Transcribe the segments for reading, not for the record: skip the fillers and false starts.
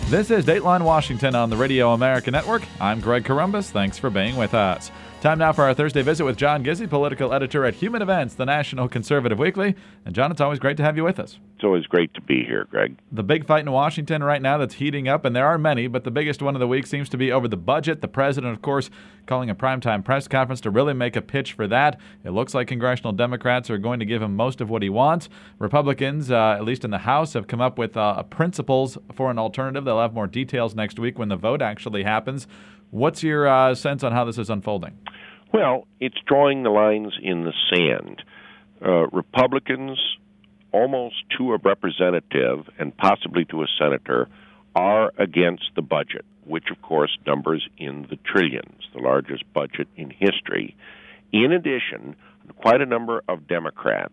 This is Dateline Washington on the Radio America Network. I'm Greg Corombos. Thanks for being with us. Time now for our Thursday visit with John Gizzi, political editor at Human Events, the National Conservative Weekly. And John, it's always great to have you with us. It's always great to be here, Greg. The big fight in Washington right now that's heating up, and there are many, but the biggest one of the week seems to be over the budget. The president, of course, calling a primetime press conference to really make a pitch for that. It looks like congressional Democrats are going to give him most of what he wants. Republicans, at least in the House, have come up with principles for an alternative. They'll have more details next week when the vote actually happens. What's your sense on how this is unfolding? Well, it's drawing the lines in the sand. Republicans, almost to a representative and possibly to a senator, are against the budget, which, of course, numbers in the trillions, the largest budget in history. In addition, quite a number of Democrats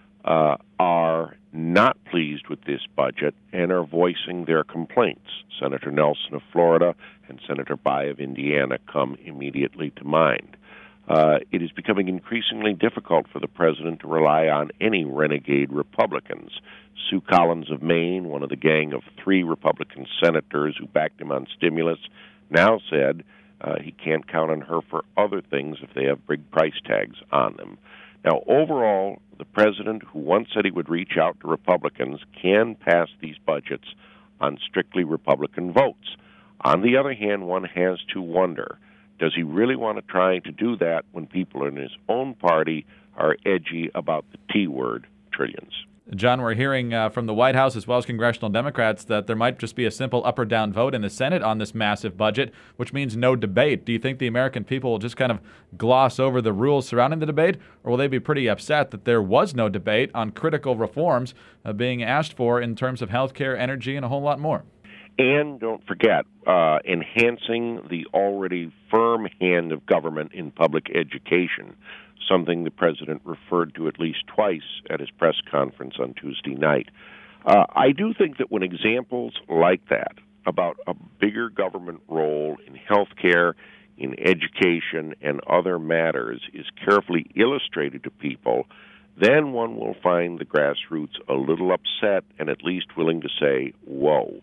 are not pleased with this budget and are voicing their complaints. Senator Nelson of Florida and Senator Bayh of Indiana come immediately to mind. It is becoming increasingly difficult for the president to rely on any renegade Republicans. Sue Collins of Maine, one of the gang of 3 Republican senators who backed him on stimulus, now said he can't count on her for other things if they have big price tags on them. Now, overall, the president, who once said he would reach out to Republicans, can pass these budgets on strictly Republican votes. On the other hand, one has to wonder, does he really want to try to do that when people in his own party are edgy about the T word, trillions? John, we're hearing from the White House as well as congressional Democrats that there might just be a simple up or down vote in the Senate on this massive budget, which means no debate. Do you think the American people will just kind of gloss over the rules surrounding the debate, or will they be pretty upset that there was no debate on critical reforms being asked for in terms of health care, energy, and a whole lot more? And don't forget, enhancing the already firm hand of government in public education, something the president referred to at least twice at his press conference on Tuesday night. I do think that when examples like that, about a bigger government role in health care, in education, and other matters, is carefully illustrated to people, then one will find the grassroots a little upset and at least willing to say, whoa.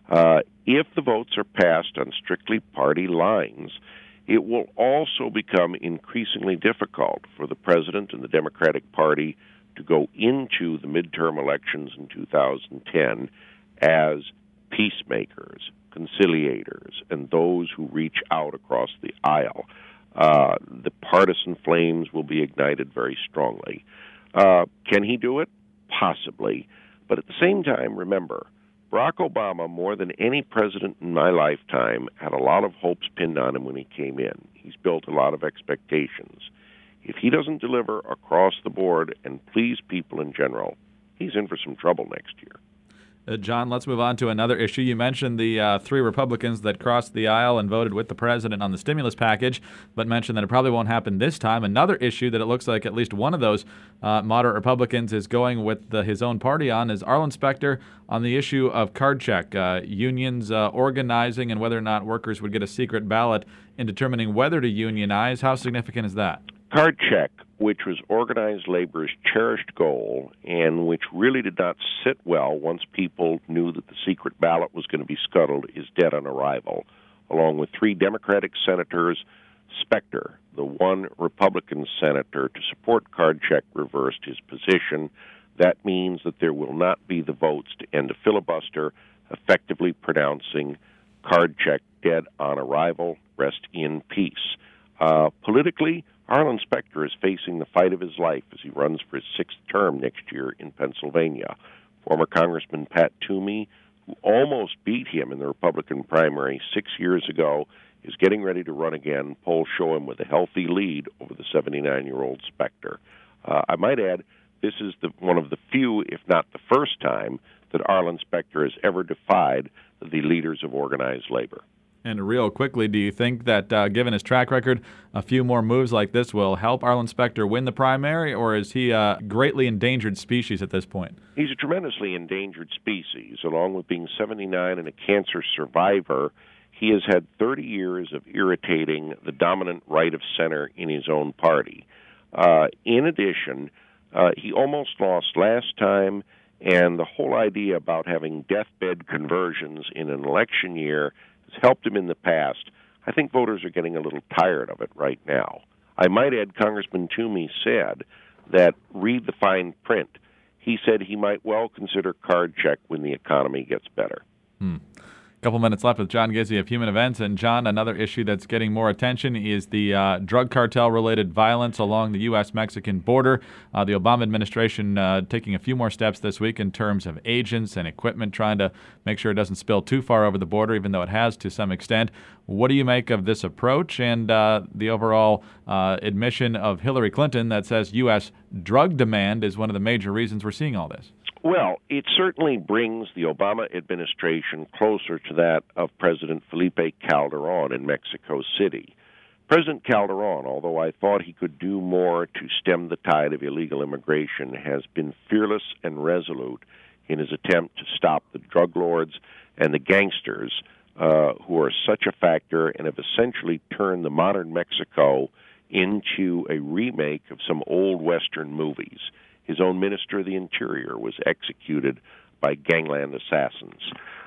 If the votes are passed on strictly party lines, it will also become increasingly difficult for the president and the Democratic Party to go into the midterm elections in 2010 as peacemakers, conciliators, and those who reach out across the aisle. The partisan flames will be ignited very strongly. Can he do it? Possibly. But at the same time, remember, Barack Obama, more than any president in my lifetime, had a lot of hopes pinned on him when he came in. He's built a lot of expectations. If he doesn't deliver across the board and please people in general, he's in for some trouble next year. John, let's move on to another issue. You mentioned the 3 Republicans that crossed the aisle and voted with the president on the stimulus package, but mentioned that it probably won't happen this time. Another issue that it looks like at least one of those moderate Republicans is going with his own party on is Arlen Specter on the issue of card check, unions organizing and whether or not workers would get a secret ballot in determining whether to unionize. How significant is that? Card check, which was organized labor's cherished goal and which really did not sit well once people knew that the secret ballot was going to be scuttled, is dead on arrival. Along with 3 Democratic senators, Specter, the one Republican senator to support card check, reversed his position. That means that there will not be the votes to end a filibuster, effectively pronouncing card check dead on arrival. Rest in peace. Politically, Arlen Specter is facing the fight of his life as he runs for his 6th term next year in Pennsylvania. Former Congressman Pat Toomey, who almost beat him in the Republican primary 6 years ago, is getting ready to run again. Polls show him with a healthy lead over the 79-year-old Specter. I might add, this is one of the few, if not the first time, that Arlen Specter has ever defied the leaders of organized labor. And real quickly, do you think that, given his track record, a few more moves like this will help Arlen Specter win the primary, or is he a greatly endangered species at this point? He's a tremendously endangered species. Along with being 79 and a cancer survivor, he has had 30 years of irritating the dominant right of center in his own party. In addition, he almost lost last time, And the whole idea about having deathbed conversions in an election year has helped him in the past. I think voters are getting a little tired of it right now. I might add, Congressman Toomey said that read the fine print. He said he might well consider card check when the economy gets better. Couple minutes left with John Gizzi of Human Events. And John, another issue that's getting more attention is the drug cartel-related violence along the U.S.-Mexican border. The Obama administration taking a few more steps this week in terms of agents and equipment, trying to make sure it doesn't spill too far over the border, even though it has to some extent. What do you make of this approach and the overall admission of Hillary Clinton that says U.S. drug demand is one of the major reasons we're seeing all this? Well, it certainly brings the Obama administration closer to that of President Felipe Calderon in Mexico City. President Calderon, although I thought he could do more to stem the tide of illegal immigration, has been fearless and resolute in his attempt to stop the drug lords and the gangsters who are such a factor and have essentially turned the modern Mexico into a remake of some old Western movies. His own Minister of the Interior was executed by gangland assassins.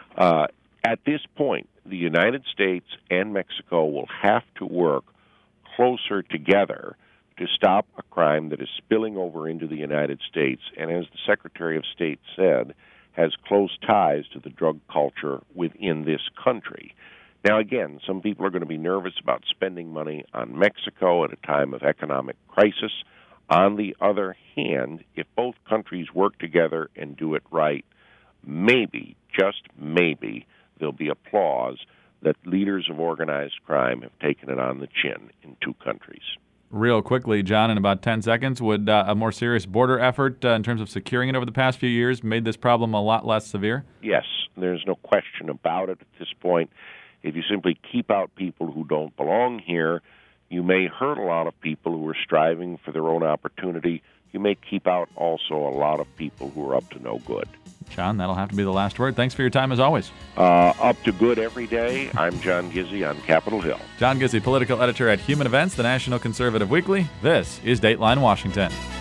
At this point, the United States and Mexico will have to work closer together to stop a crime that is spilling over into the United States and, as the Secretary of State said, has close ties to the drug culture within this country. Now, again, some people are going to be nervous about spending money on Mexico at a time of economic crisis. On the other hand, if both countries work together and do it right, maybe, just maybe, there'll be applause that leaders of organized crime have taken it on the chin in two countries. Real quickly, John, in about 10 seconds, would a more serious border effort in terms of securing it over the past few years made this problem a lot less severe? Yes, there's no question about it at this point. If you simply keep out people who don't belong here, you may hurt a lot of people who are striving for their own opportunity. You may keep out also a lot of people who are up to no good. John, that'll have to be the last word. Thanks for your time as always. Up to good every day. I'm John Gizzi on Capitol Hill. John Gizzi, political editor at Human Events, the National Conservative Weekly. This is Dateline Washington.